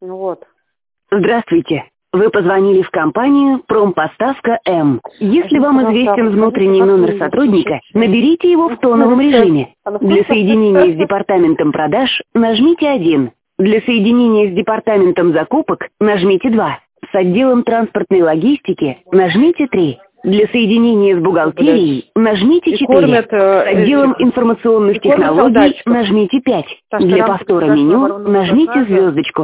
Вот. Здравствуйте. Вы позвонили в компанию «Промпоставка М». Если вам известен внутренний номер сотрудника, наберите его в тоновом режиме. Для соединения с департаментом продаж нажмите 1. Для соединения с департаментом закупок нажмите 2. С отделом транспортной логистики нажмите 3. Для соединения с бухгалтерией нажмите 4. С отделом информационных технологий нажмите 5. Для повтора меню нажмите звездочку.